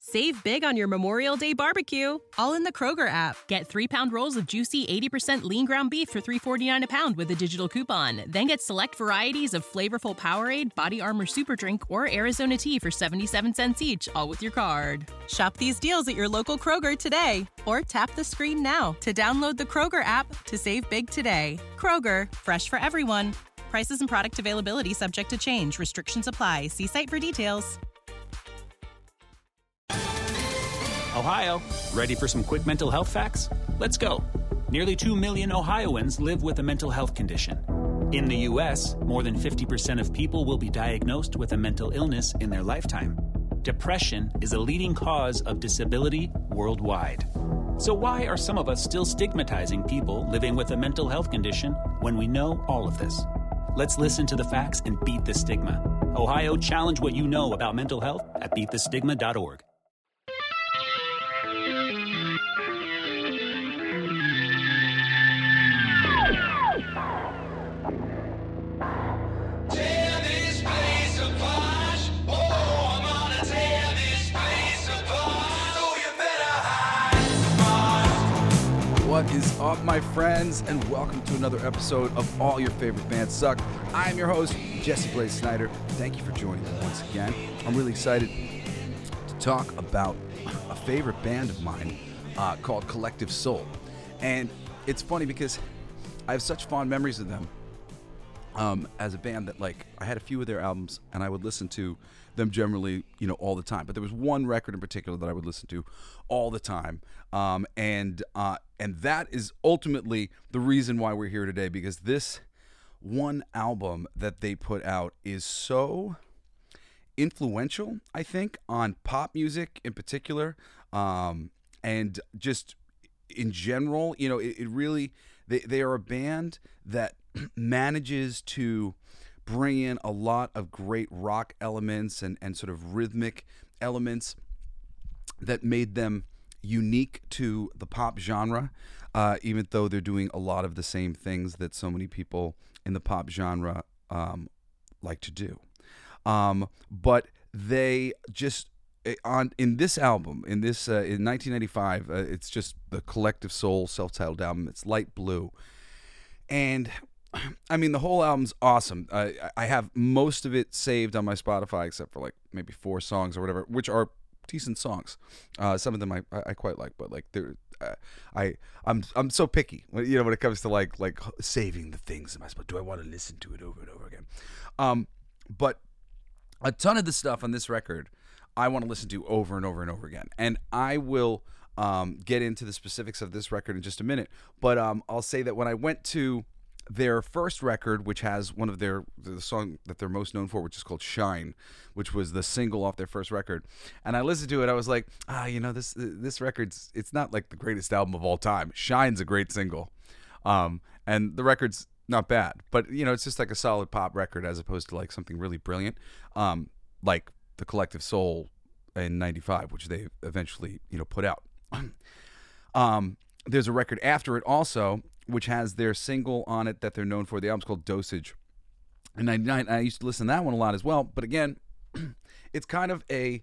Save big on your Memorial Day barbecue, all in the Kroger app. Get 3-pound rolls of juicy 80% lean ground beef for $3.49 a pound with a digital coupon. Then get select varieties of flavorful Powerade, Body Armor Super Drink, or Arizona tea for 77 cents each, all with your card. Shop these deals at your local Kroger today, or tap the screen now to download the Kroger app to save big today. Kroger, fresh for everyone. Prices and product availability subject to change. Restrictions apply. See site for details. Ohio, ready for some quick mental health facts? Let's go. Nearly 2 million Ohioans live with a mental health condition. In the U.S., more than 50% of people will be diagnosed with a mental illness in their lifetime. Depression is a leading cause of disability worldwide. So why are some of us still stigmatizing people living with a mental health condition when we know all of this? Let's listen to the facts and beat the stigma. Ohio, challenge what you know about mental health at beatthestigma.org. What is up, my friends, and welcome to another episode of All Your Favorite Bands Suck. I'm your host, Jesse Blaze Snyder. Thank you for joining me once again. I'm really excited to talk about a favorite band of mine called Collective Soul. And it's funny because I have such fond memories of them as a band that, like, I had a few of their albums and I would listen to them generally, all the time. But there was one record in particular that I would listen to all the time. And that is ultimately the reason why we're here today, because this one album that they put out is so influential, I think, on pop music in particular, and just in general. It really, they are a band that manages to bring in a lot of great rock elements and sort of rhythmic elements that made them unique to the pop genre, even though they're doing a lot of the same things that so many people in the pop genre like to do. But they just, in this album, in 1995, it's just the Collective Soul self-titled album. It's light blue. And I mean, the whole album's awesome. I have most of it saved on my Spotify, except for like maybe 4 songs or whatever, which are decent songs. Some of them I quite like, but like I'm so picky when it comes to like saving the things in my Spotify. Do I want to listen to it over and over again? But a ton of the stuff on this record I want to listen to over and over and over again, and I will get into the specifics of this record in just a minute. But I'll say that when I went to their first record, which has one of the song that they're most known for, which is called Shine, which was the single off their first record, and I listened to it, I was like, this record's, it's not like the greatest album of all time. Shine's a great single, and the record's not bad, but it's just like a solid pop record as opposed to like something really brilliant, like the Collective Soul in '95, which they eventually put out. There's a record after it also, which has their single on it that they're known for. The album's called Dosage. In '99, I used to listen to that one a lot as well. But again, it's kind of a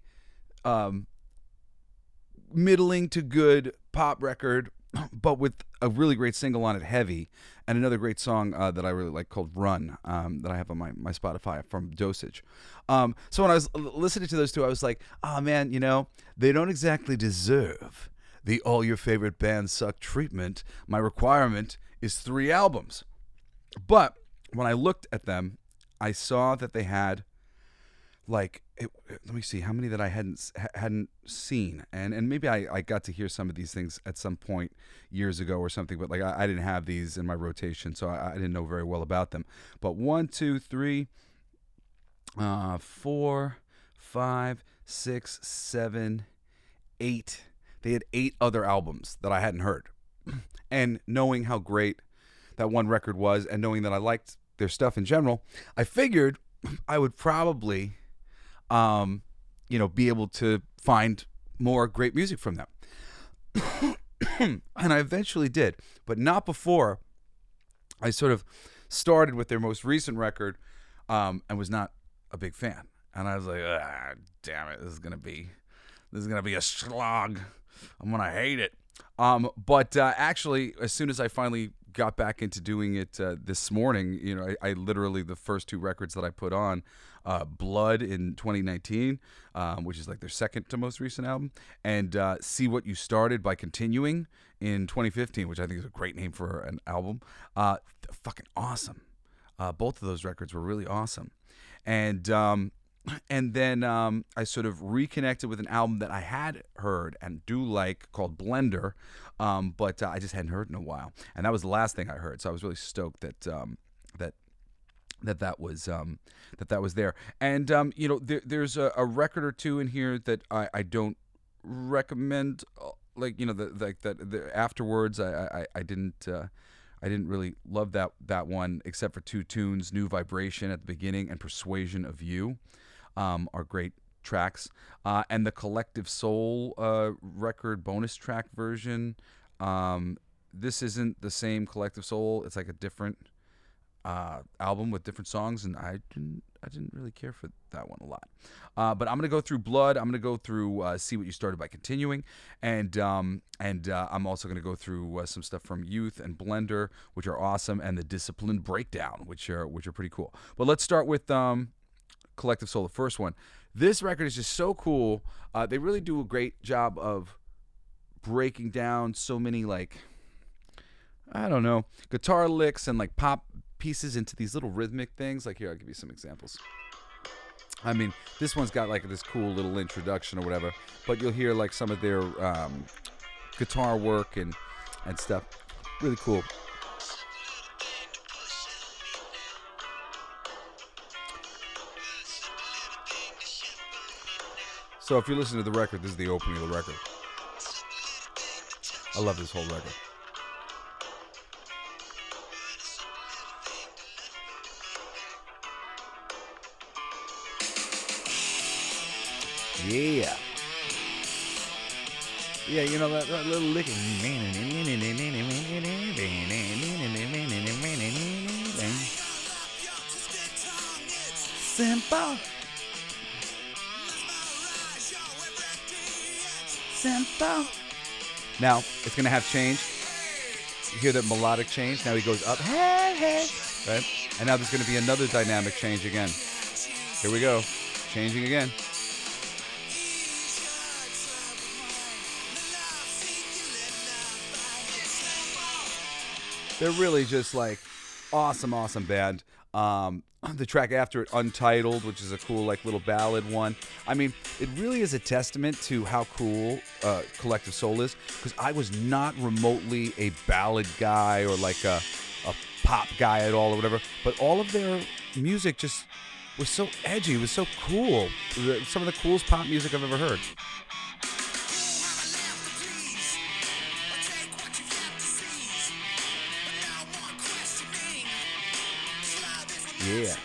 middling to good pop record, but with a really great single on it, Heavy, and another great song that I really like called Run, that I have on my Spotify from Dosage. So when I was listening to those two, I was like, oh man, they don't exactly deserve the All Your Favorite Bands Suck treatment. My requirement is 3 albums. But when I looked at them, I saw that they had let me see how many that I hadn't seen, and maybe I got to hear some of these things at some point years ago or something, but like I didn't have these in my rotation, so I didn't know very well about them. But 1, 2, 3, 4, 5, 6, 7, 8. They had 8 other albums that I hadn't heard. And knowing how great that one record was, and knowing that I liked their stuff in general, I figured I would probably, be able to find more great music from them. And I eventually did, but not before I sort of started with their most recent record, and was not a big fan. And I was like, damn it, this is going to be This is going to be a slog. I'm going to hate it. But actually, as soon as I finally got back into doing it this morning, you know, I literally, the first 2 records that I put on, Blood in 2019, which is like their second to most recent album, and See What You Started by Continuing in 2015, which I think is a great name for an album. Fucking awesome. Both of those records were really awesome. And then I sort of reconnected with an album that I had heard and do like called Blender, but I just hadn't heard in a while, and that was the last thing I heard. So I was really stoked that that was there. And you know, there's a record or two in here that I don't recommend. Like, you know, the afterwards, I didn't really love that one, except for 2 tunes, New Vibration at the beginning and Persuasion of You. Are great tracks. And the Collective Soul record bonus track version. This isn't the same Collective Soul. It's like a different album with different songs, and I didn't really care for that one a lot. But I'm gonna go through Blood. I'm gonna go through See What You Started by Continuing, and I'm also gonna go through some stuff from Youth and Blender, which are awesome, and the Discipline Breakdown, which are pretty cool. But let's start with Collective Soul, the first one. This record is just so cool. They really do a great job of breaking down so many, like, I don't know, guitar licks and like pop pieces into these little rhythmic things. Like, here, I'll give you some examples. I mean, this one's got like this cool little introduction or whatever, but you'll hear like some of their guitar work and stuff. Really cool. So if you're listening to the record, this is the opening of the record. I love this whole record. Yeah. Yeah, you know, that little licking. Simple. Simple. Now, it's going to have change. You hear that melodic change? Now he goes up. Hey, hey. Right? And now there's going to be another dynamic change again. Here we go. Changing again. They're really just like awesome band. The track after it, Untitled, which is a cool like little ballad one. I mean, it really is a testament to how cool Collective Soul is, because I was not remotely a ballad guy or like a pop guy at all or whatever, but all of their music just was so edgy, was so cool. Some of the coolest pop music I've ever heard. Yeah.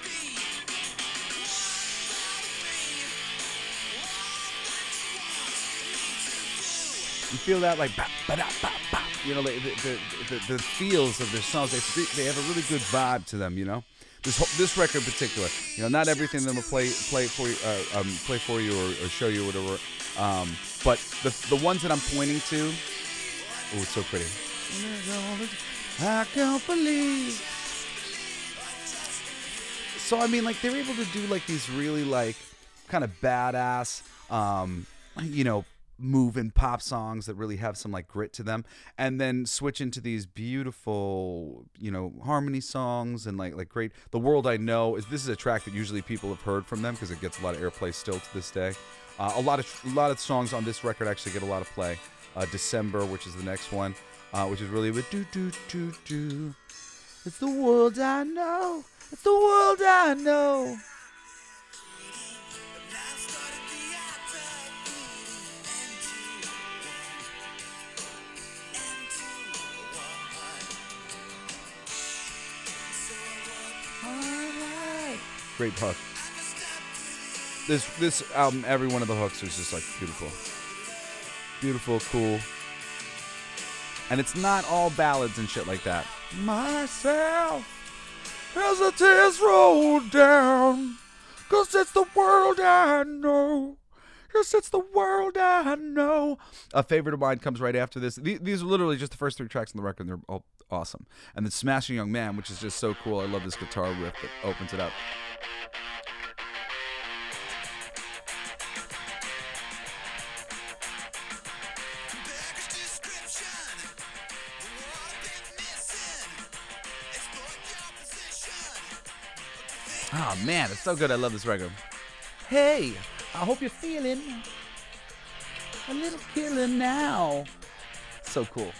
You feel that like bop, ba-da, bop, bop. You know, the feels of their songs. They have a really good vibe to them. You know, this record in particular. You know, not everything them will play for you or show you whatever. But the ones that I'm pointing to, oh, it's so pretty. I can't believe. So, I mean, like, they're able to do, like, these really, like, kind of badass, you know, moving pop songs that really have some, like, grit to them, and then switch into these beautiful, you know, harmony songs and, like great. The World I Know, this is a track that usually people have heard from them because it gets a lot of airplay still to this day. A lot of songs on this record actually get a lot of play. December, which is the next one, which is really with do. It's the world I know. It's the world I know. Great hook. This album, every one of the hooks is just like beautiful. Beautiful, cool. And it's not all ballads and shit like that. Myself. As the tears roll down, 'cause it's the world I know. 'cause it's the world I know. A favorite of mine comes right after this. These are literally just the first 3 tracks on the record, and they're all awesome. And then Smashing Young Man, which is just so cool. I love this guitar riff that opens it up. Oh man, it's so good. I love this record. Hey, I hope you're feeling a little killer now. So cool.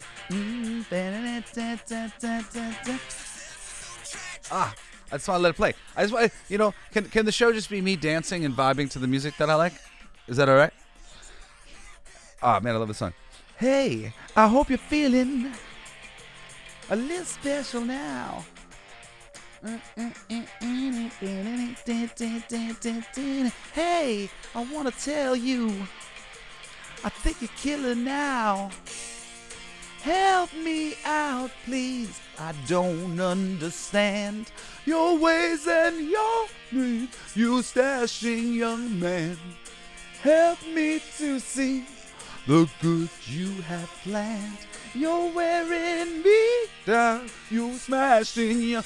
I just want to let it play. I just want, can the show just be me dancing and vibing to the music that I like? Is that all right? Oh man, I love this song. Hey, I hope you're feeling a little special now. Hey, I want to tell you, I think you're killer now. Help me out, please. I don't understand your ways and your needs, you stashing young man. Help me to see the good you have planned. You're wearing me down, you smashing your...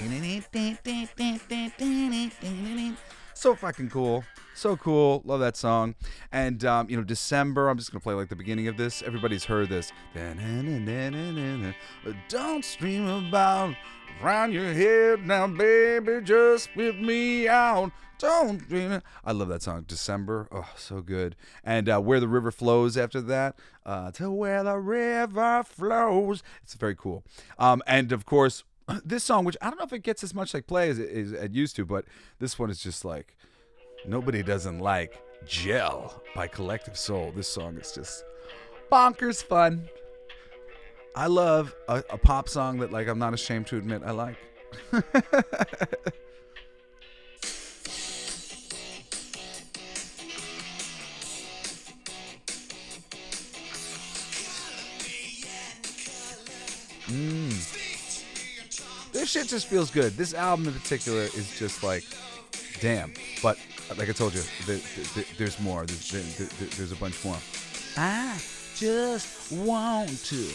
So fucking cool. So cool. Love that song. And, December, I'm just going to play like the beginning of this. Everybody's heard this. Don't scream about around your head now, baby, just whip me out. Don't dream it. I love that song, December. Oh, so good. And Where the River Flows after that. To where the river flows. It's very cool. And, of course, this song, which I don't know if it gets as much like play as it used to, but this one is just like, nobody doesn't like Gel by Collective Soul. This song is just bonkers fun. I love a pop song that, like, I'm not ashamed to admit I like. This shit just feels good. This album in particular is just like, damn. But like I told you, there's more. There's a bunch more. I just want to.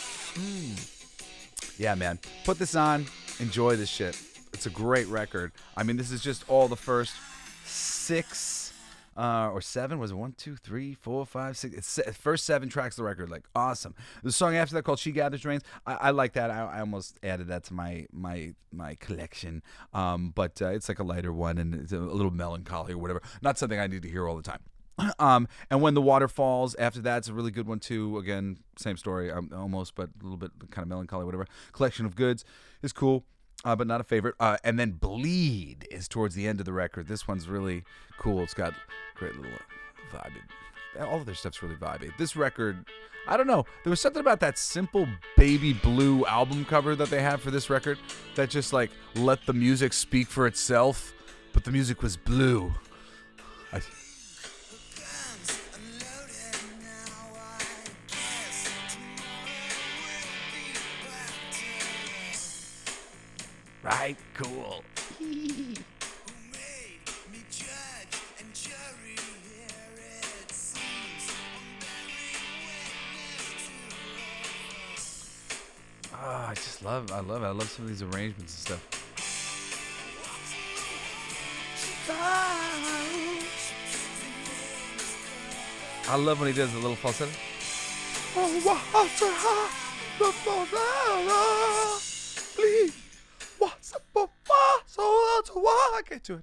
Yeah, man. Put this on. Enjoy this shit. It's a great record. I mean, this is just all the first 6 or 7. Was it 1, 2, 3, 4, 5, 6? It's first 7 tracks of the record. Like, awesome. The song after that called She Gathers Rains. I like that. I almost added that to my collection. But it's like a lighter one, and it's a little melancholy or whatever. Not something I need to hear all the time. And When the Water Falls after that's a really good one too. Again, same story almost, but a little bit kind of melancholy, whatever. Collection of Goods is cool, but not a favorite. And then Bleed is towards the end of the record. This one's really cool. It's got great little vibe. All of their stuff's really vibey. This record, I don't know. There was something about that simple baby blue album cover that they had for this record that just like let the music speak for itself, but the music was blue. Right? Cool. I love it. I love some of these arrangements and stuff. I love when he does the little falsetto. I can't do it.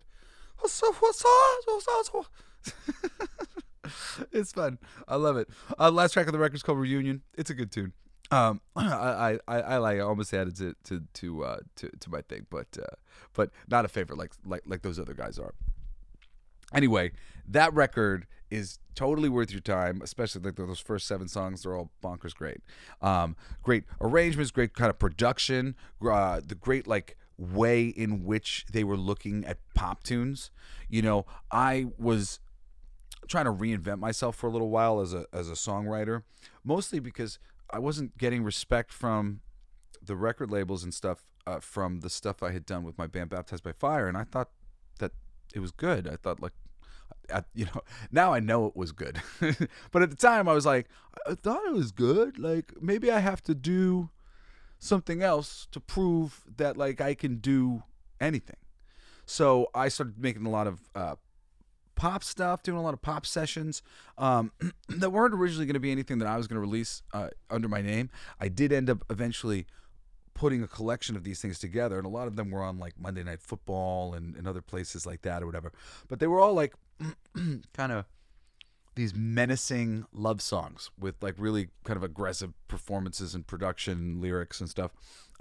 It's fun. I love it. Last track of the record is called Reunion. It's a good tune. I like. I almost added it to my thing, but not a favorite like those other guys are. Anyway, that record is totally worth your time, especially like those first 7 songs. They're all bonkers great. Great arrangements, great kind of production, the great like way in which they were looking at pop tunes. I was trying to reinvent myself for a little while as a songwriter, mostly because I wasn't getting respect from the record labels and stuff from the stuff I had done with my band Baptized by Fire, and I thought that it was good. I thought like now I know it was good. But at the time I was like, I thought it was good. Like, maybe I have to do something else to prove that, like, I can do anything. So I started making a lot of pop stuff, doing a lot of pop sessions that weren't originally going to be anything that I was going to release under my name. I did end up eventually putting a collection of these things together, and a lot of them were on like Monday Night Football and other places like that or whatever. But they were all like kind of these menacing love songs with like really kind of aggressive performances and production and lyrics and stuff.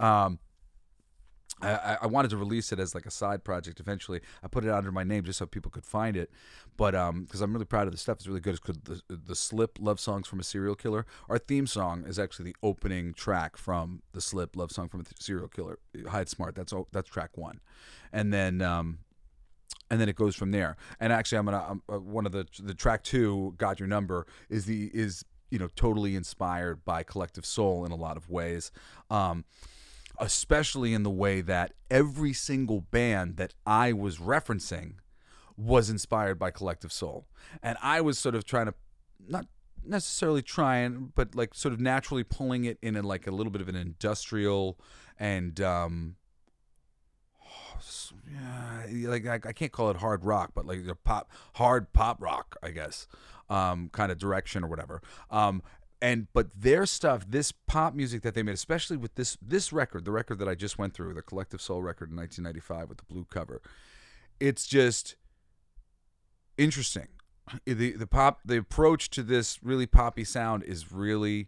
I wanted to release it as like a side project eventually. I put it under my name just so people could find it. But because I'm really proud of the stuff. It's really good. It's called the Slip Love Songs from a Serial Killer. Our theme song is actually the opening track from the Slip Love Song from a Serial Killer. Hide Smart. That's track 1. And then it goes from there. And actually I'm one of the track 2, Got Your Number, is totally inspired by Collective Soul in a lot of ways. Especially in the way that every single band that I was referencing was inspired by Collective Soul. And I was sort of trying to, not necessarily trying, but like sort of naturally pulling it in like a little bit of an industrial and, like I can't call it hard rock, but like hard pop rock, I guess, kind of direction or whatever. But their stuff, this pop music that they made, especially with this record, the record that I just went through, the Collective Soul record in 1995 with the blue cover, it's just interesting. The approach to this really poppy sound is really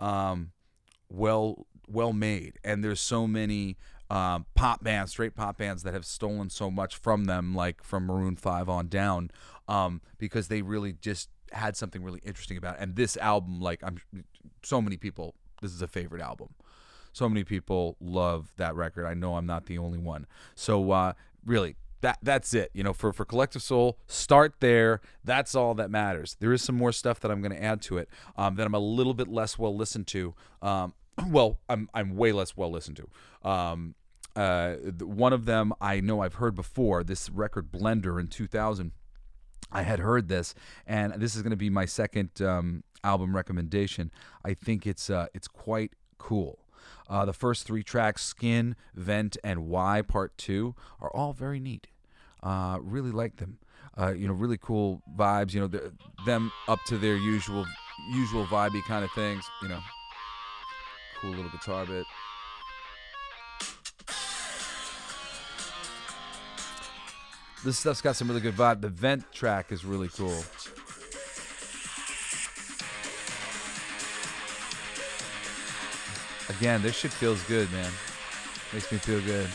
well made, and there's so many straight pop bands that have stolen so much from them, like from Maroon 5 on down, because they really just had something really interesting about it. And this album, like, so many people, this is a favorite album. So many people love that record. I know I'm not the only one. So really, that's it. For Collective Soul, start there. That's all that matters. There is some more stuff that I'm going to add to it that I'm a little bit less well listened to. Well, I'm way less well listened to. One of them I know I've heard before. This record, Blender, in 2000. I had heard this, and this is going to be my second album recommendation. I think it's quite cool. The first 3 tracks, Skin, Vent, and Why Part 2, are all very neat. Really like them. Really cool vibes. Them up to their usual vibey kind of things. Cool little guitar bit. This stuff's got some really good vibe. The Vent track is really cool. Again, this shit feels good, man. Makes me feel good.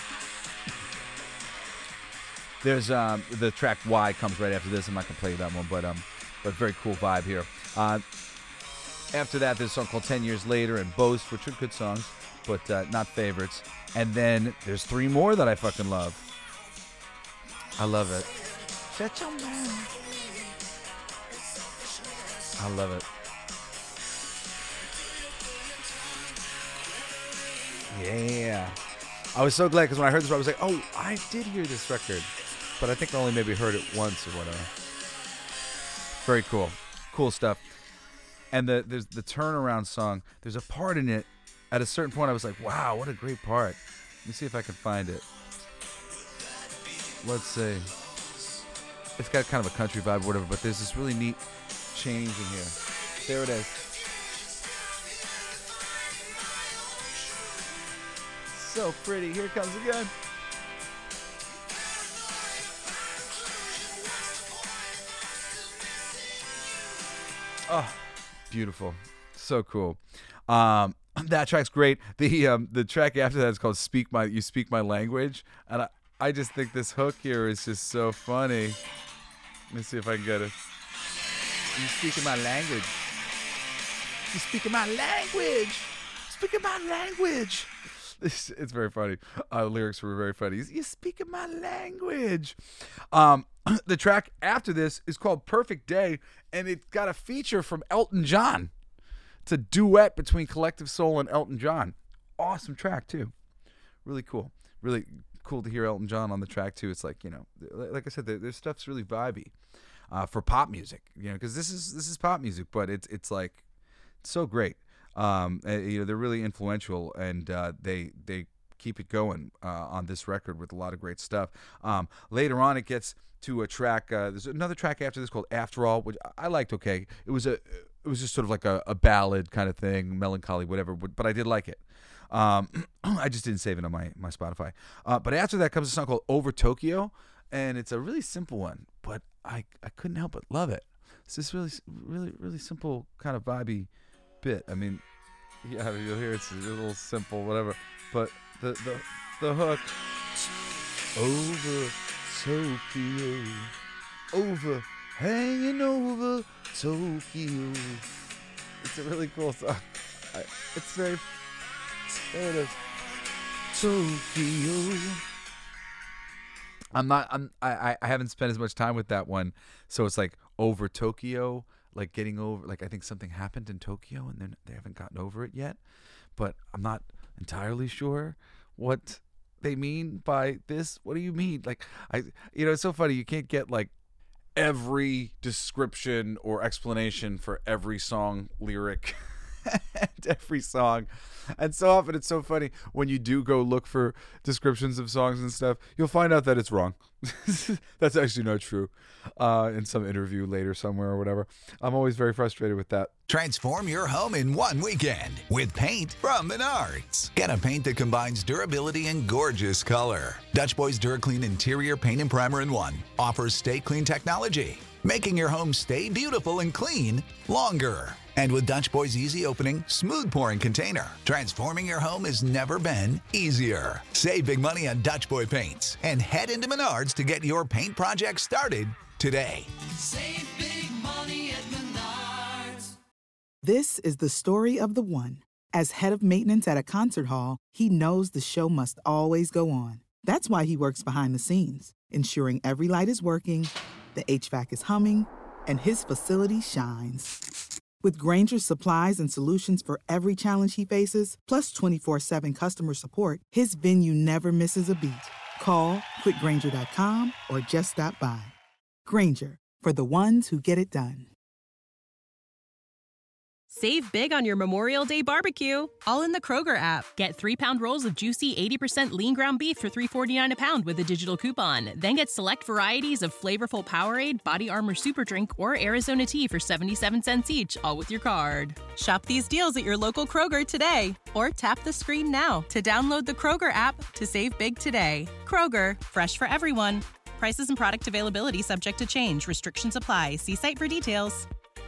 There's the track Y comes right after this. I'm not gonna play that one, but very cool vibe here. After that, there's a song called 10 Years Later and Boast, which are good songs, but not favorites. And then there's 3 more that I fucking love. I love it. Shut your mouth. I love it. Yeah. I was so glad because when I heard this, I was like, oh, I did hear this record. But I think I only maybe heard it once or whatever. Very cool. Cool stuff. And there's the Turnaround song. There's a part in it. At a certain point, I was like, wow, what a great part. Let me see if I can find it. Let's see. It's got kind of a country vibe or whatever, but there's this really neat change in here. There it is. So pretty. Here it comes again. Oh, beautiful. So cool. That track's great. The track after that is called You Speak My Language. And I just think this hook here is just so funny. Let me see if I can get it. You speaking my language. You speaking my language. Speaking my language. It's very funny. The lyrics were very funny. You speaking my language. The track after this is called Perfect Day, and it's got a feature from Elton John. It's a duet between Collective Soul and Elton John. Awesome track, too. Really cool. Really cool to hear Elton John on the track, too. It's like, like I said, their stuff's really vibey. for pop music, because this is pop music, but it's like it's so great. They're really influential, and they keep it going on this record with a lot of great stuff. Later on, it gets to a track. There's another track after this called "After All," which I liked. Okay, it was just sort of like a ballad kind of thing, melancholy, whatever. But I did like it. I just didn't save it on my Spotify. But after that comes a song called "Over Tokyo," and it's a really simple one, but I couldn't help but love it. It's this really, really, really simple kind of vibey bit. I mean, yeah, you'll hear it's a little simple, whatever, but the hook, over Tokyo, over, hanging over Tokyo. It's a really cool song. It's very, there it is, Tokyo. I haven't spent as much time with that one, so it's like over Tokyo, like getting over, like I think something happened in Tokyo and then they haven't gotten over it yet, but I'm not entirely sure what they mean by this. What do you mean? Like, it's so funny, you can't get like every description or explanation for every song lyric and every song. And so often it's so funny when you do go look for descriptions of songs and stuff, you'll find out that it's wrong. That's actually not true. In some interview later somewhere or whatever. I'm always very frustrated with that. Transform your home in one weekend with paint from Menards. Get a paint that combines durability and gorgeous color. Dutch Boy's DuraClean Interior Paint and Primer in One offers Stay Clean technology, making your home stay beautiful and clean longer. And with Dutch Boy's easy opening, smooth pouring container, transforming your home has never been easier. Save big money on Dutch Boy paints and head into Menards to get your paint project started today. Save big money at Menards. This is the story of the one. As head of maintenance at a concert hall, he knows the show must always go on. That's why he works behind the scenes, ensuring every light is working, the HVAC is humming, and his facility shines. With Grainger's supplies and solutions for every challenge he faces, plus 24/7 customer support, his venue never misses a beat. Call quickgrainger.com or just stop by. Grainger, for the ones who get it done. Save big on your Memorial Day barbecue, all in the Kroger app. Get 3-pound rolls of juicy 80% lean ground beef for $3.49 a pound with a digital coupon. Then get select varieties of flavorful Powerade, Body Armor Super Drink, or Arizona tea for 77 cents each, all with your card. Shop these deals at your local Kroger today, or tap the screen now to download the Kroger app to save big today. Kroger, fresh for everyone. Prices and product availability subject to change. Restrictions apply. See site for details.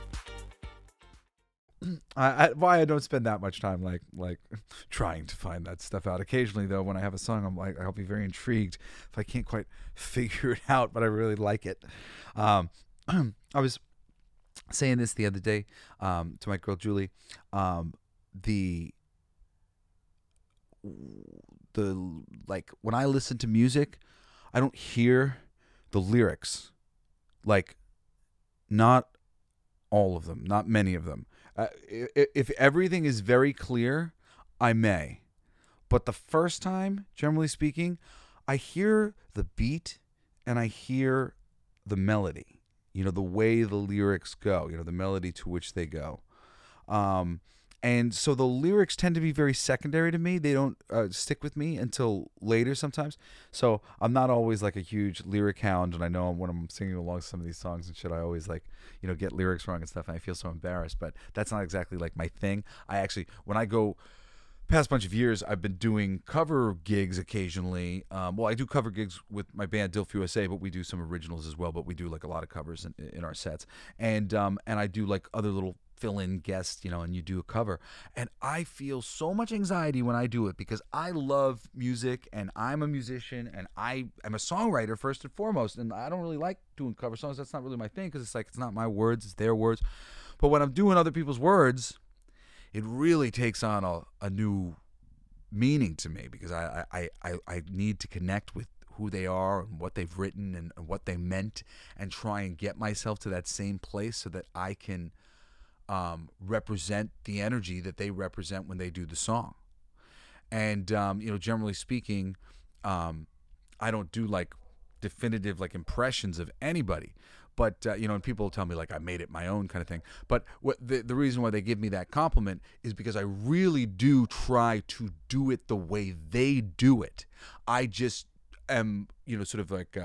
Why I don't spend that much time like trying to find that stuff out. Occasionally, though, when I have a song, I'm like, I'll be very intrigued if I can't quite figure it out, but I really like it. I was saying this the other day to my girl Julie. The like when I listen to music, I don't hear the lyrics, like not all of them, not many of them. If everything is very clear, I may. But the first time, generally speaking, I hear the beat and I hear the melody, the way the lyrics go, the melody to which they go. And so the lyrics tend to be very secondary to me. They don't stick with me until later sometimes. So I'm not always like a huge lyric hound. And I know when I'm singing along some of these songs and shit, I always get lyrics wrong and stuff. And I feel so embarrassed. But that's not exactly like my thing. I actually, when I go past bunch of years, I've been doing cover gigs occasionally. I do cover gigs with my band Dilf USA, but we do some originals as well. But we do like a lot of covers in our sets. And I do like other little fill-in guest, and you do a cover. And I feel so much anxiety when I do it because I love music and I'm a musician and I am a songwriter first and foremost. And I don't really like doing cover songs. That's not really my thing because it's not my words, it's their words. But when I'm doing other people's words, it really takes on a new meaning to me because I need to connect with who they are and what they've written and what they meant and try and get myself to that same place so that I can represent the energy that they represent when they do the song. And, generally speaking, I don't do like definitive like impressions of anybody, But and people tell me like I made it my own kind of thing. But what the reason why they give me that compliment is because I really do try to do it the way they do it. I just am, sort of like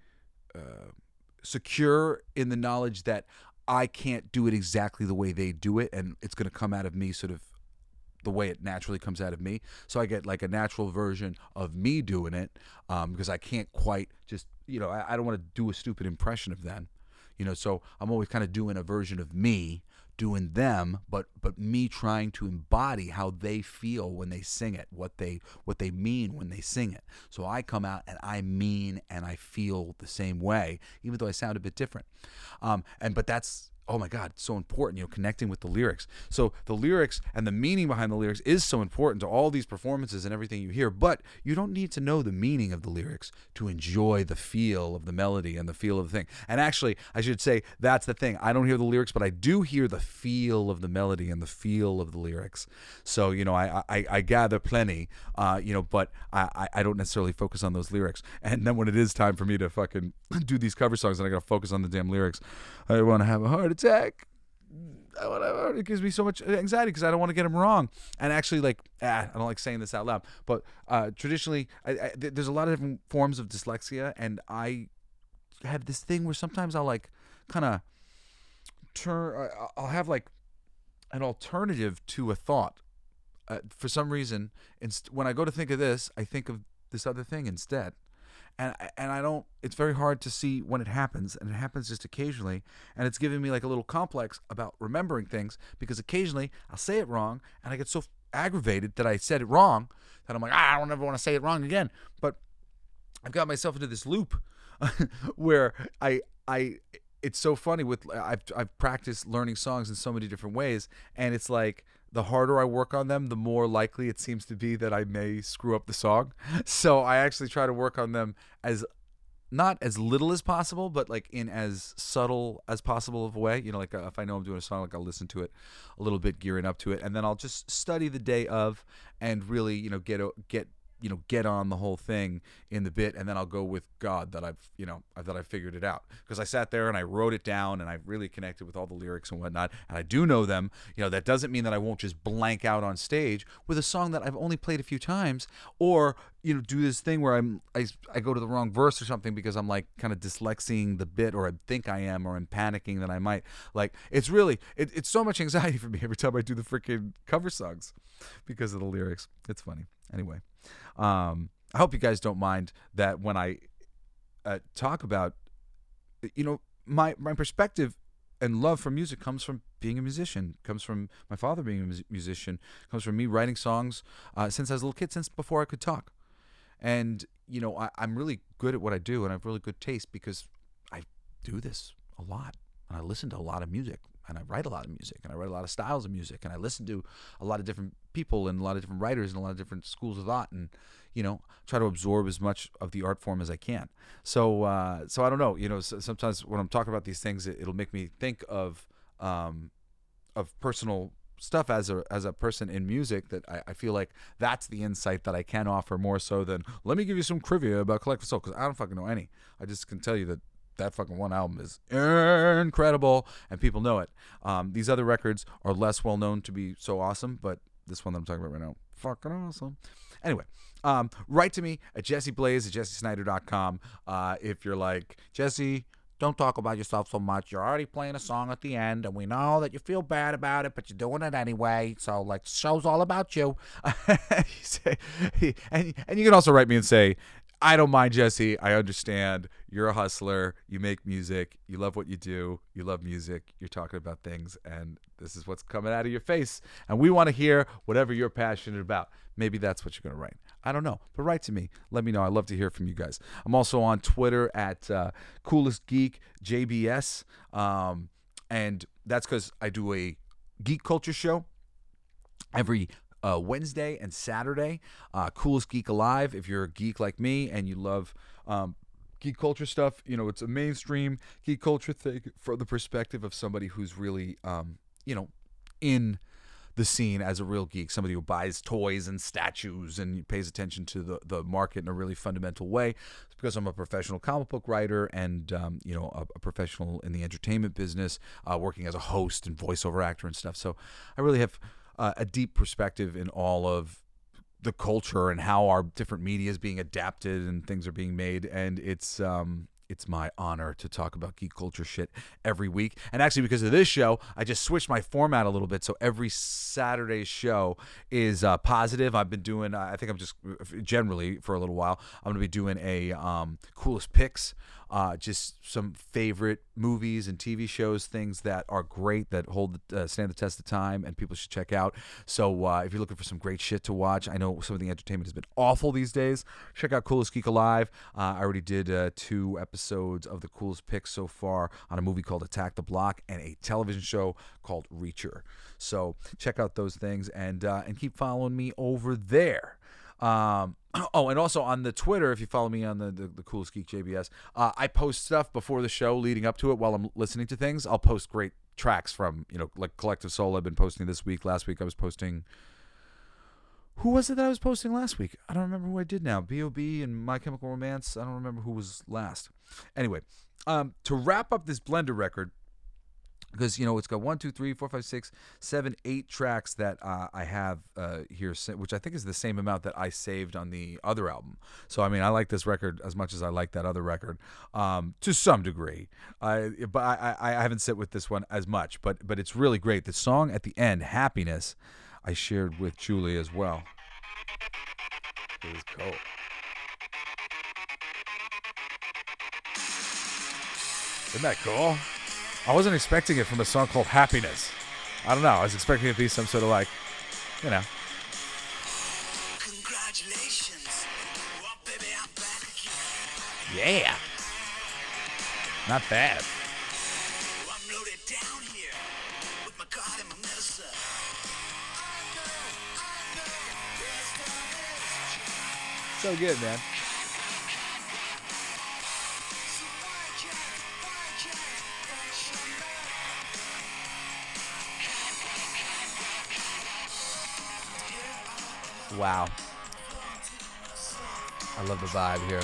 secure in the knowledge that I can't do it exactly the way they do it, and it's going to come out of me sort of the way it naturally comes out of me. So I get like a natural version of me doing it, because I can't quite just, I don't want to do a stupid impression of them, so I'm always kind of doing a version of me doing them, but me trying to embody how they feel when they sing it, what they mean when they sing it. So I come out and I mean and I feel the same way, even though I sound a bit different. But that's, oh my God, so important, connecting with the lyrics. So the lyrics and the meaning behind the lyrics is so important to all these performances and everything you hear, but you don't need to know the meaning of the lyrics to enjoy the feel of the melody and the feel of the thing. And actually, I should say that's the thing. I don't hear the lyrics, but I do hear the feel of the melody and the feel of the lyrics. So, I gather plenty, but I don't necessarily focus on those lyrics. And then when it is time for me to fucking do these cover songs and I got to focus on the damn lyrics, I want to have a heart attack. It gives me so much anxiety because I don't want to get them wrong. And actually, I don't like saying this out loud, but traditionally, there's a lot of different forms of dyslexia, and I have this thing where sometimes I'll kind of I'll have like an alternative to a thought. For some reason, when I go to think of this, I think of this other thing instead. And I don't, it's very hard to see when it happens, and it happens just occasionally, and it's giving me like a little complex about remembering things, because occasionally I'll say it wrong, and I get so aggravated that I said it wrong that I'm like, I don't ever want to say it wrong again. But I've got myself into this loop where it's so funny with, I've practiced learning songs in so many different ways, and it's like, the harder I work on them, the more likely it seems to be that I may screw up the song. So I actually try to work on them as not as little as possible, but like in as subtle as possible of a way. Like if I know I'm doing a song, like I'll listen to it a little bit, gearing up to it, and then I'll just study the day of and really, get on the whole thing in the bit, and then I'll go with God that I've figured it out, because I sat there and I wrote it down and I really connected with all the lyrics and whatnot, and I do know them. That doesn't mean that I won't just blank out on stage with a song that I've only played a few times, or do this thing where I go to the wrong verse or something because I'm like kind of dyslexiing the bit, or I think I am, or I'm panicking that I might. Like, it's really it's so much anxiety for me every time I do the freaking cover songs because of the lyrics. It's funny. Anyway, I hope you guys don't mind that when I talk about, my perspective and love for music comes from being a musician, comes from my father being a musician, comes from me writing songs since I was a little kid, since before I could talk. And, I'm really good at what I do, and I have really good taste because I do this a lot, and I listen to a lot of music, and I write a lot of music, and I write a lot of styles of music, and I listen to a lot of different people and a lot of different writers and a lot of different schools of thought, and try to absorb as much of the art form as I can. So I don't know, sometimes when I'm talking about these things, it'll make me think of personal stuff as a person in music, that I feel like that's the insight that I can offer, more so than let me give you some trivia about Collective Soul, because I don't fucking know any. I just can tell you that fucking one album is incredible and people know it. These other records are less well known to be so awesome, but this one that I'm talking about right now, fucking awesome. Anyway, write to me at jesseblaze@jessesnyder.com if you're like, Jesse, don't talk about yourself so much. You're already playing a song at the end, and we know that you feel bad about it, but you're doing it anyway. So, the show's all about you. And you can also write me and say, I don't mind, Jesse. I understand. You're a hustler. You make music. You love what you do. You love music. You're talking about things, and this is what's coming out of your face. And we want to hear whatever you're passionate about. Maybe that's what you're going to write. I don't know. But write to me. Let me know. I'd love to hear from you guys. I'm also on Twitter at Coolest Geek JBS. And that's because I do a geek culture show every Wednesday and Saturday. Coolest Geek Alive. If you're a geek like me and you love geek culture stuff, it's a mainstream geek culture thing from the perspective of somebody who's really, in the scene as a real geek, somebody who buys toys and statues and pays attention to the market in a really fundamental way. It's because I'm a professional comic book writer and a professional in the entertainment business, working as a host and voiceover actor and stuff. So I really have a deep perspective in all of the culture and how our different media is being adapted and things are being made, and it's my honor to talk about geek culture shit every week. And actually, because of this show, I just switched my format a little bit. So every Saturday's show is positive. I've been doing, I think I'm just generally for a little while, I'm going to be doing a coolest picks, just some favorite movies and TV shows, things that are great, that stand the test of time and people should check out. So if you're looking for some great shit to watch, I know some of the entertainment has been awful these days. Check out Coolest Geek Alive. I already did 2 episodes of the coolest picks so far on a movie called Attack the Block and a television show called Reacher. So check out those things and keep following me over there. And also on the Twitter, if you follow me on the Coolest Geek JBS, I post stuff before the show leading up to it while I'm listening to things. I'll post great tracks from, like Collective Soul I've been posting this week. Last week I was posting... Who was it that I was posting last week? I don't remember who I did now. B.O.B. and My Chemical Romance. I don't remember who was last. Anyway, to wrap up this Blender record, because, it's got 1, 2, 3, 4, 5, 6, 7, 8 tracks that I have here, which I think is the same amount that I saved on the other album. So, I like this record as much as I like that other record, to some degree. But I haven't sit with this one as much, but it's really great. The song at the end, Happiness, I shared with Julie as well. It was cool. Isn't that cool? I wasn't expecting it from a song called Happiness. I don't know. I was expecting it to be some sort of Congratulations. Oh, baby, I'm back again. Yeah. Not bad. Oh, I'm loaded down here with my card and my medicine. So good, man. Wow. I love the vibe here.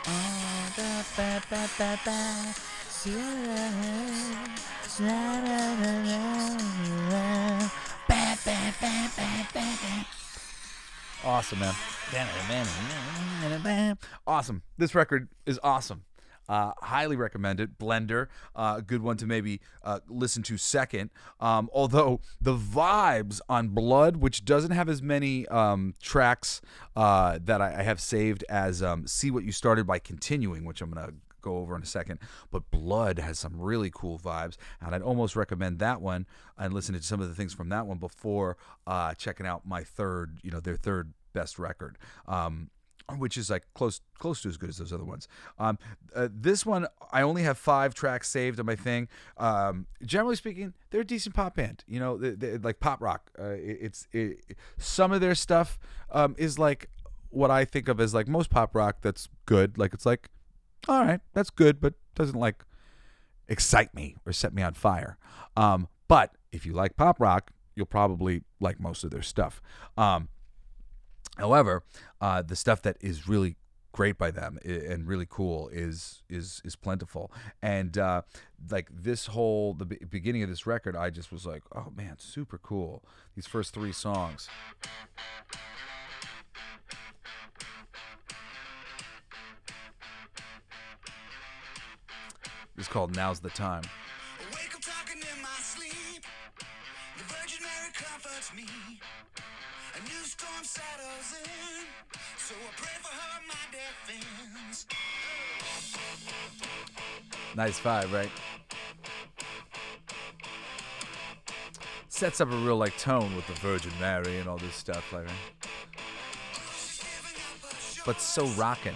Awesome, man. Awesome. This record is awesome. Highly recommend it. Blender, a good one to maybe listen to second. Although the vibes on Blood, which doesn't have as many tracks that I have saved as See What You Started by Continuing, which I'm going to go over in a second. But Blood has some really cool vibes, and I'd almost recommend that one and listen to some of the things from that one before checking out my their third best record. Which is like close to as good as those other ones. This one, I only have 5 tracks saved on my thing. Generally speaking, they're a decent pop band. They're like pop rock. Some of their stuff is like what I think of as like most pop rock that's good. Like it's like, all right, that's good, but doesn't like excite me or set me on fire. But if you like pop rock, you'll probably like most of their stuff. However, the stuff that is really great by them and really cool is plentiful. And like this whole the beginning of this record, I just was like, oh man, super cool. These first 3 songs. It's called Now's the Time. Awake, I'm talking in my sleep. The Virgin Mary comforts me. A new storm settles in, so I pray for her, my defense. Nice vibe, right? Sets up a real like tone with the Virgin Mary and all this stuff, like, but so rockin'.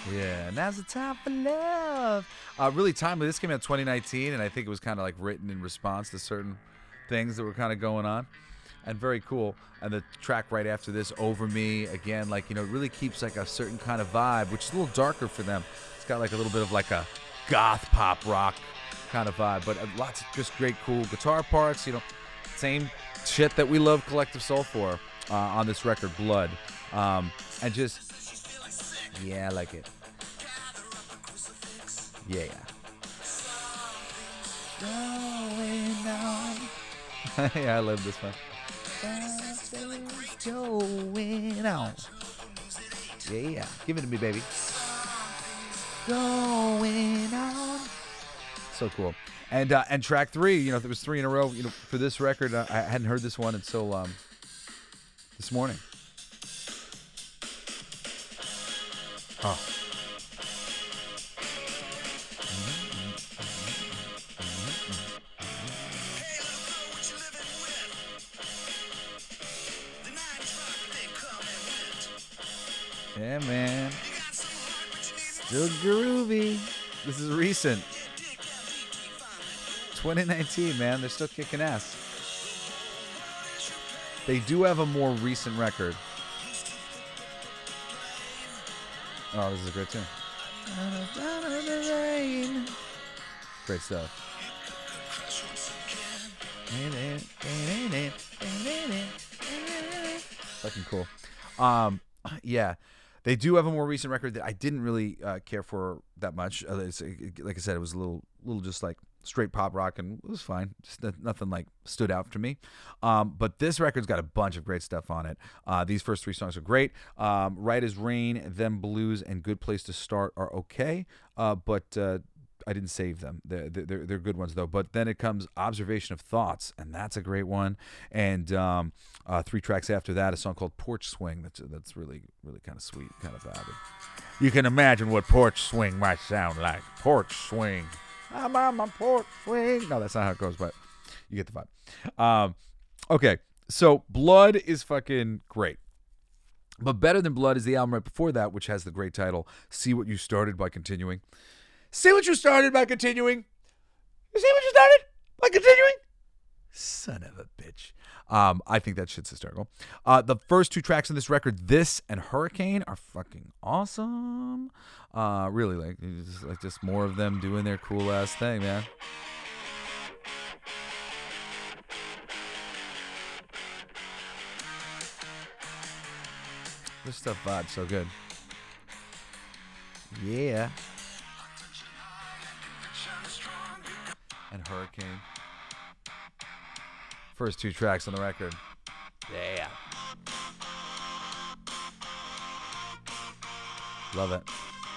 Yeah, now's the time for love. Really timely. This came out in 2019, and I think it was kind of like written in response to certain things that were kind of going on, and very cool. And the track right after this, Over Me, again, like, you know, it really keeps like a certain kind of vibe, which is a little darker for them. It's got like a little bit of like a goth pop rock kind of vibe, but lots of just great, cool guitar parts, you know, same shit that we love Collective Soul for on this record, Blood. And just, yeah, I like it. Yeah. Going on. Yeah, I love this one. Going on. Yeah, give it to me, baby. Going on. So cool. And track 3, you know, there was 3 in a row, you know, for this record. I hadn't heard this one until this morning. Oh. Yeah, man. Still groovy. This is recent. 2019, man. They're still kicking ass. They do have a more recent record. Oh, this is a great tune. Great stuff. Fucking cool. Yeah. They do have a more recent record that I didn't really care for that much. Like I said, it was a little just like straight pop rock, and it was fine. Just nothing like stood out to me. But this record's got a bunch of great stuff on it. These first 3 songs are great. Right as Rain, Them Blues, and Good Place to Start are okay, but I didn't save them. They're good ones though. But then it comes Observation of Thoughts, and that's a great one. And 3 tracks after that, a song called Porch Swing. That's really kind of sweet, kind of vibey. You can imagine what Porch Swing might sound like. Porch Swing. I'm on my porch swing. No, that's not how it goes, but you get the vibe. Okay, so Blood is fucking great. But better than Blood is the album right before that, which has the great title, See What You Started by Continuing. See what you started by continuing. You see what you started by continuing? Son of a bitch. I think that shit's hysterical. The first 2 tracks in this record, This and Hurricane, are fucking awesome. Really, just more of them doing their cool ass thing, man. This stuff vibes so good. Yeah. And Hurricane. First 2 tracks on the record. Yeah. Love it.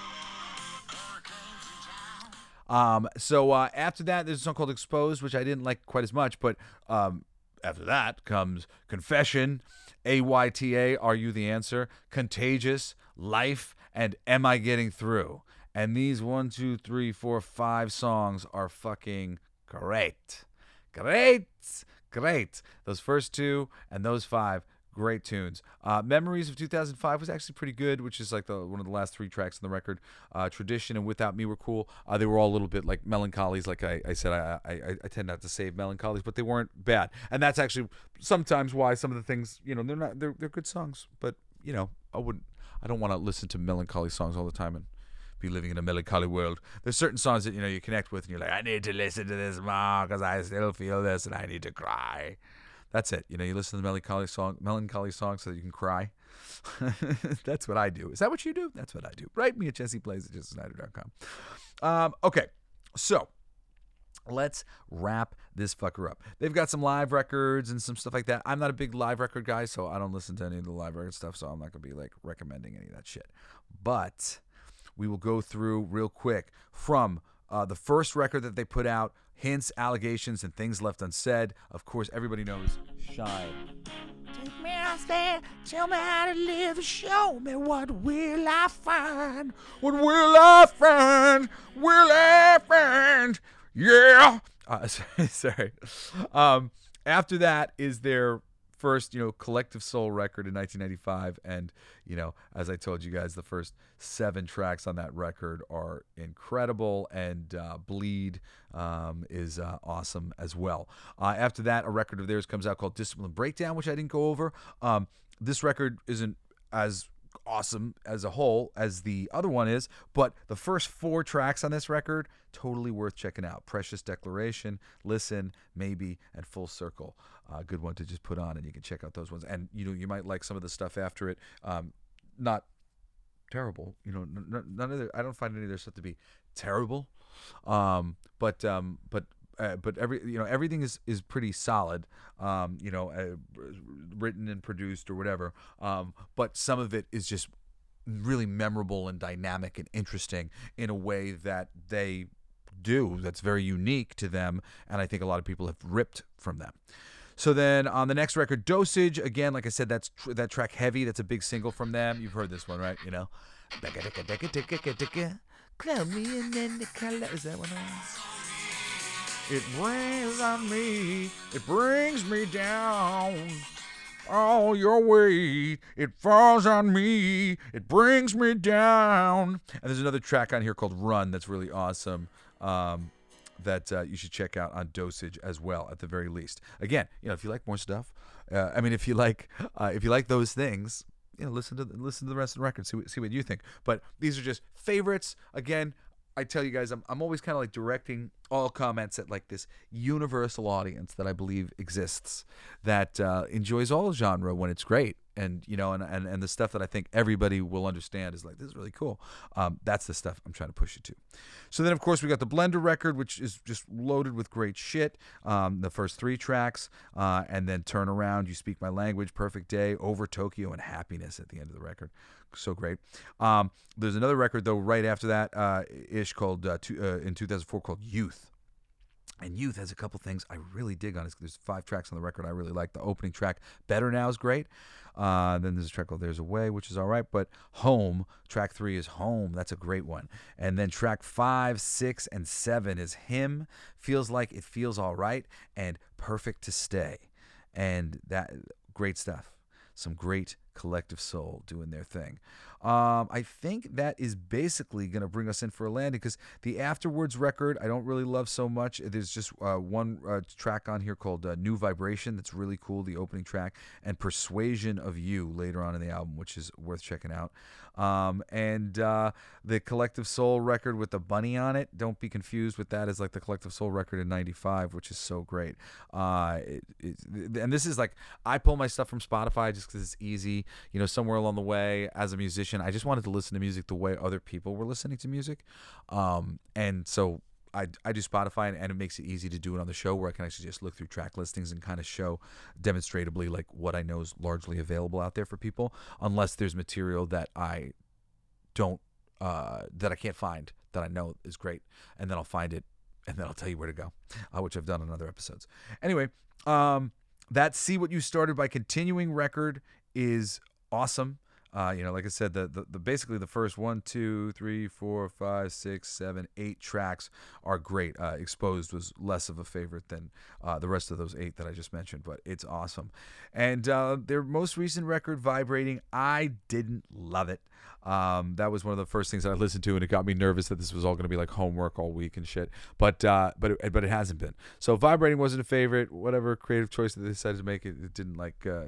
So after that, there's a song called Exposed, which I didn't like quite as much, but after that comes Confession, AYTA, Are You the Answer, Contagious, Life, and Am I Getting Through? And these 1, 2, 3, 4, 5 songs are fucking great. Great. Those first 2 and those 5, great tunes. Memories of 2005 was actually pretty good, which is like one of the last 3 tracks on the record. Tradition and Without Me were cool. They were all a little bit like melancholies. Like I said, I tend not to save melancholies, but they weren't bad. And that's actually sometimes why some of the things, you know, they're good songs. But you know, I don't want to listen to melancholy songs all the time and be living in a melancholy world. There's certain songs that, you know, you connect with and you're like, I need to listen to this more because I still feel this and I need to cry. That's it. You know, you listen to melancholy songs so that you can cry. That's what I do. Is that what you do? That's what I do. Write me at jesseplays@jessesnyder.com. Okay, so let's wrap this fucker up. They've got some live records and some stuff like that. I'm not a big live record guy, so I don't listen to any of the live record stuff, so I'm not going to be like recommending any of that shit. But we will go through real quick from the first record that they put out, Hints, Allegations, and Things Left Unsaid. Of course, everybody knows Shine. Take me outside, tell me how to live, show me what will I find. What will I find? Will I find? Yeah. Sorry. After that is their first, Collective Soul record in 1995. And, as I told you guys, the first 7 tracks on that record are incredible. And Bleed is awesome as well. After that, a record of theirs comes out called Discipline Breakdown, which I didn't go over. This record isn't as awesome as a whole as the other one is, but the first 4 tracks on this record, totally worth checking out. Precious Declaration, Listen, Maybe, and Full Circle. Good one to just put on, and you can check out those ones. And you might like some of the stuff after it. Not terrible, none of I don't find any of their stuff to be terrible, but everything is pretty solid, written and produced or whatever. But some of it is just really memorable and dynamic and interesting in a way that they do that's very unique to them, and I think a lot of people have ripped from them. So then on the next record, Dosage, again, like I said, that's that track Heavy. That's a big single from them. You've heard this one, right? Cloud me and then the color. Is that one? It brings on me, it brings me down. All your weight, it falls on me, it brings me down. And there's another track on here called Run that's really awesome. That you should check out on Dosage as well, at the very least. Again, if you like more stuff, if you like those things, listen to the rest of the record, see what you think. But these are just favorites. Again, I tell you guys, I'm always kind of like directing all comments at like this universal audience that I believe exists, that enjoys all genre when it's great. And and the stuff that I think everybody will understand is like, this is really cool. That's the stuff I'm trying to push you to. So then, of course, we got the Blender record, which is just loaded with great shit. The first 3 tracks, and then Turn Around, You Speak My Language, Perfect Day, Over Tokyo, and Happiness at the end of the record. So great. There's another record, though, right after that, called in 2004 called Youth. And Youth has a couple things I really dig on it. There's 5 tracks on the record I really like. The opening track, Better Now, is great. Then there's a track called There's a Way, which is all right. But Home, track 3 is Home. That's a great one. And then track 5, 6, and 7 is Him, Feels Like It Feels All Right, and Perfect to Stay. And that, great stuff. Some great Collective Soul doing their thing. I think that is basically going to bring us in for a landing, because the Afterwards record I don't really love so much. There's just one track on here called New Vibration that's really cool, the opening track, and Persuasion of You later on in the album, which is worth checking out. And the Collective Soul record with the bunny on it, don't be confused with that as like the Collective Soul record in 95, which is so great. And this is like, I pull my stuff from Spotify just because it's easy. Somewhere along the way as a musician, I just wanted to listen to music the way other people were listening to music. And so I do Spotify, and it makes it easy to do it on the show, where I can actually just look through track listings and kind of show demonstratively like what I know is largely available out there for people, unless there's material that I don't that I can't find that I know is great, and then I'll find it, and then I'll tell you where to go, which I've done on other episodes. Anyway, that See What You Started by Continuing record is awesome. Like I said, the basically the first 1, 2, 3, 4, 5, 6, 7, 8 tracks are great. Exposed was less of a favorite than the rest of those 8 that I just mentioned, but it's awesome. And their most recent record, Vibrating, I didn't love it. That was one of the first things that I listened to, and it got me nervous that this was all going to be like homework all week and shit. But it hasn't been. So Vibrating wasn't a favorite. Whatever creative choice that they decided to make, it didn't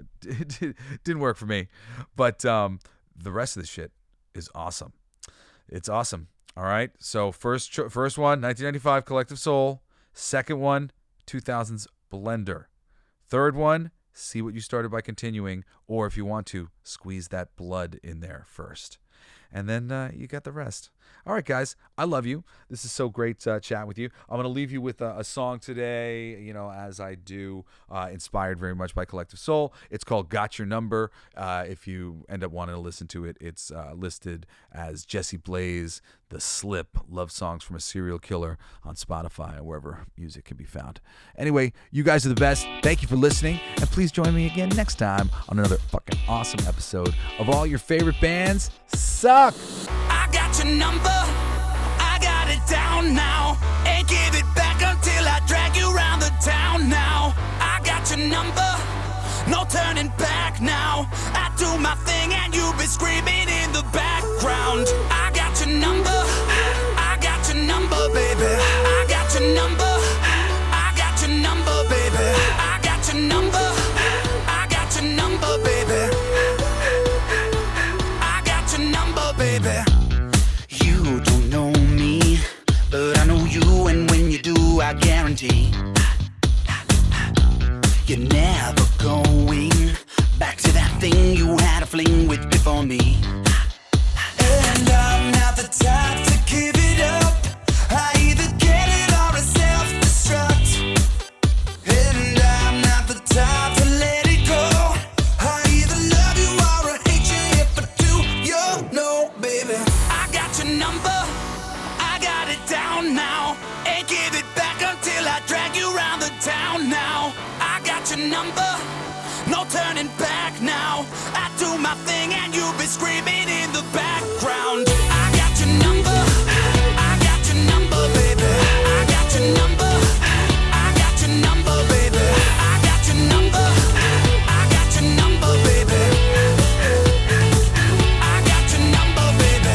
it didn't work for me. But the rest of the shit is awesome. It's awesome. All right. So first one, 1995 Collective Soul. Second one, 2000s Blender. Third one, See What You Started by Continuing, or if you want to, squeeze that blood in there first. And then you got the rest. All right, guys, I love you. This is so great chatting with you. I'm going to leave you with a song today, as I do, inspired very much by Collective Soul. It's called Got Your Number. If you end up wanting to listen to it, it's listed as Jesse Blaze, The Slip, Love Songs from a Serial Killer on Spotify or wherever music can be found. Anyway, you guys are the best. Thank you for listening, and please join me again next time on another fucking awesome episode of All Your Favorite Bands Suck. I got your number, I got it down now. Ain't give it back until I drag you around the town now. I got your number, no turn turning back now. I do my thing and you be screaming in the background. I got your number, I got your number, baby. I got your number, I got your number, baby. I got your number, I got your number, baby. I got your number, baby. You don't know me, but I know you, and when you do, I guarantee you're never going back to that thing you had a fling with before me. And I'm not the type to give it up. I either get it or I self-destruct. And I'm not the type to let it go. I either love you or I hate you if I do. You know, baby, I got your number, I got it down now. Ain't give it back until I drag you around the town now. I got your number, no turning back now. I do my thing and you be screaming in the background. I got your number, I got your number, baby. I got your number, I got your number, baby. I got your number, I got your number, baby. I got your number, baby.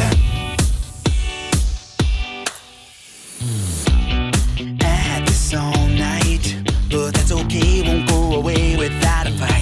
I had this all night, but that's okay, won't go away without a fight.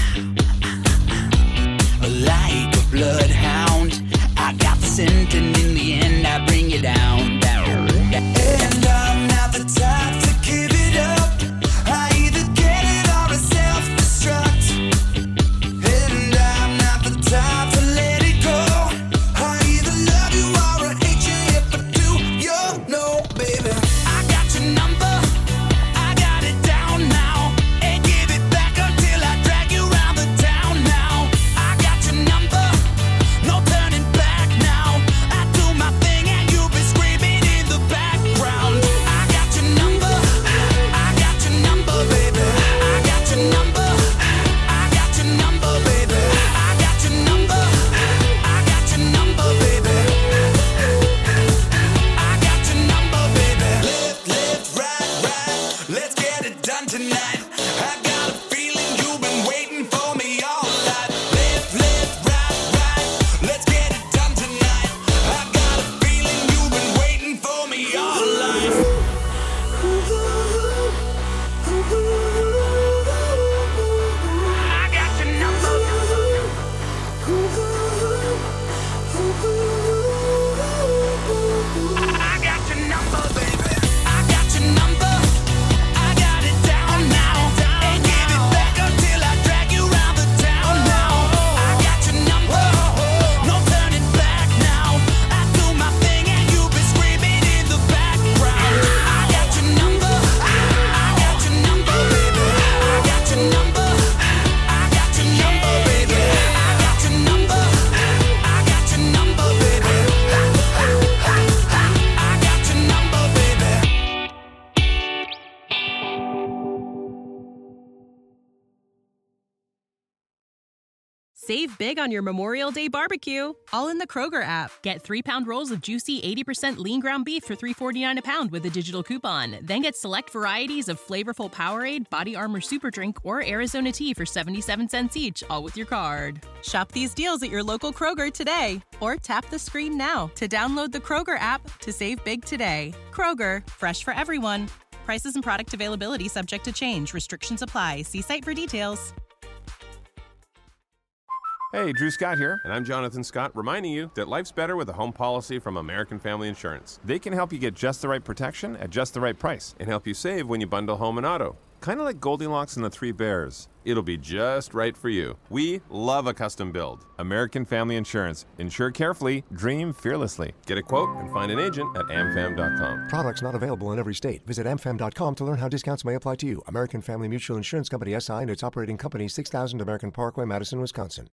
Like a bloodhound, I got the scent, and in the end I bring you down, down. And I'm not the type to give it up. I either get it or I self-destruct. And I'm not the type to let it go. I either love you or I hate you if I do. You know, baby, I got your number, I got it down now. Ain't give it back until I drag you around the town now. I got your number, no turning back now. I do my thing and you be screaming in the background. I got your number, I got your number, baby. I got your number, I got your number, baby. I got your number, I got your number, baby. I got your number, baby. Left, right, let's get it done tonight. I got a feeling you've been waiting for me all night. Left, right, let's get it done tonight. I got a feeling you've been waiting for me all life. I got your number. I got your number, baby. I got your number, I got it down now. Ain't give it back until I drag you around the town now. I got your number, no turning back now. I do my thing and you be screaming in the background. I got your number, I got your number, baby. I got your number, I got your number, baby. I got your number, I got your number, baby. I got your number, baby. Save big on your Memorial Day barbecue, all in the Kroger app. Get 3-pound rolls of juicy 80% lean ground beef for $3.49 a pound with a digital coupon. Then get select varieties of flavorful Powerade, Body Armor Super Drink, or Arizona tea for 77 cents each, all with your card. Shop these deals at your local Kroger today, or tap the screen now to download the Kroger app to save big today. Kroger, fresh for everyone. Prices and product availability subject to change. Restrictions apply. See site for details. Hey, Drew Scott here, and I'm Jonathan Scott, reminding you that life's better with a home policy from American Family Insurance. They can help you get just the right protection at just the right price and help you save when you bundle home and auto. Kind of like Goldilocks and the Three Bears. It'll be just right for you. We love a custom build. American Family Insurance. Insure carefully, dream fearlessly. Get a quote and find an agent at amfam.com. Products not available in every state. Visit amfam.com to learn how discounts may apply to you. American Family Mutual Insurance Company, SI, and its operating company, 6000 American Parkway, Madison, Wisconsin.